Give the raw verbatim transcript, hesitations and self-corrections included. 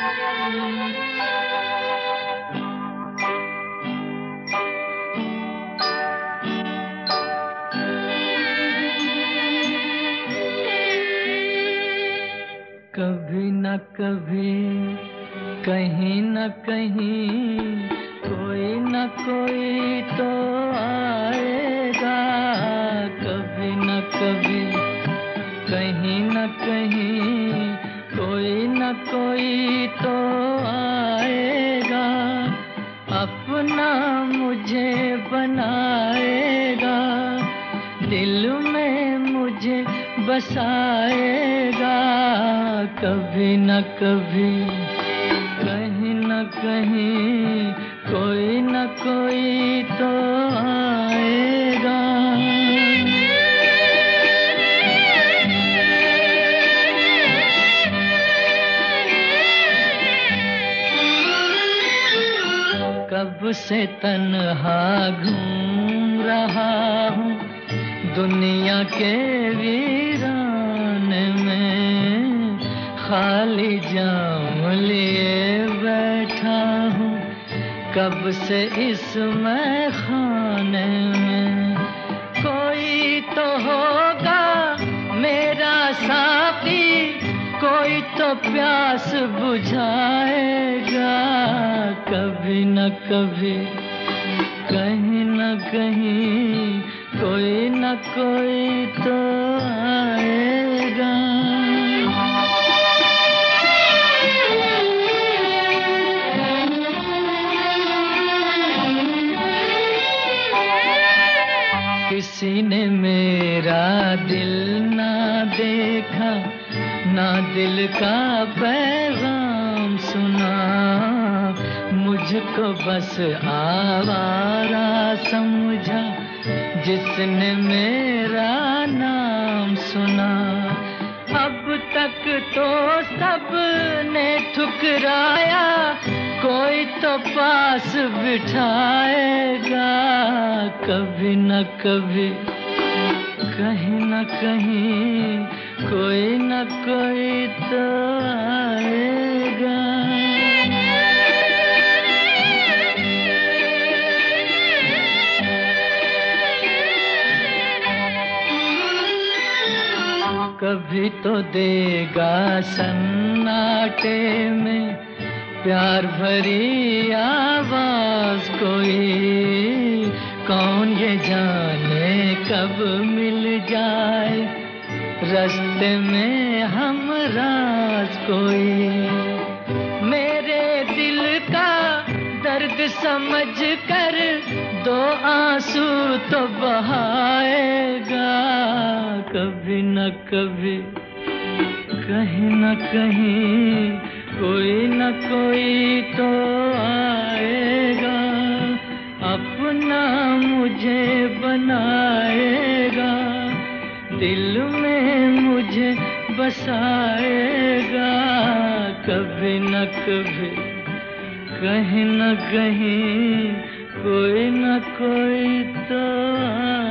कभी न कभी कहीं न कहीं कोई न कोई तो आएगा, कभी न कभी कहीं न कहीं कोई न कोई तो आएगा, अपना मुझे बनाएगा, दिल में मुझे बसाएगा, कभी न कभी कहीं न कहीं कोई न कोई तो आएगा। कब से तन्हा घूम रहा हूँ दुनिया के वीराने में, खाली जाम लिए बैठा हूँ कब से इस मैखाने में, कोई तो होगा मेरा साथी, कोई तो प्यास बुझाएगा, कभी न कभी कहीं न कहीं कोई न कोई तो आएगा। किसी ने मेरा दिल ना देखा, ना दिल का पैगाम सुना, मुझको बस आवारा समझा जिसने मेरा नाम सुना, अब तक तो सबने ठुकराया, कोई तो पास बिठाएगा, कभी न कभी कहीं न कहीं कोई न कोई तो आएगा। कभी तो देगा सन्नाटे में प्यार भरी आवाज कोई, कौन ये जाने कब मिल जाए रास्ते में हम राज कोई, मेरे दिल का दर्द समझ कर दो आंसू तो बहाएगा, कभी न कभी कहीं न कहीं कोई न कोई तो आएगा, अपना मुझे बनाएगा, दिल में मुझे बसाएगा, कभी न कभी कहीं न कहीं कोई न कोई तो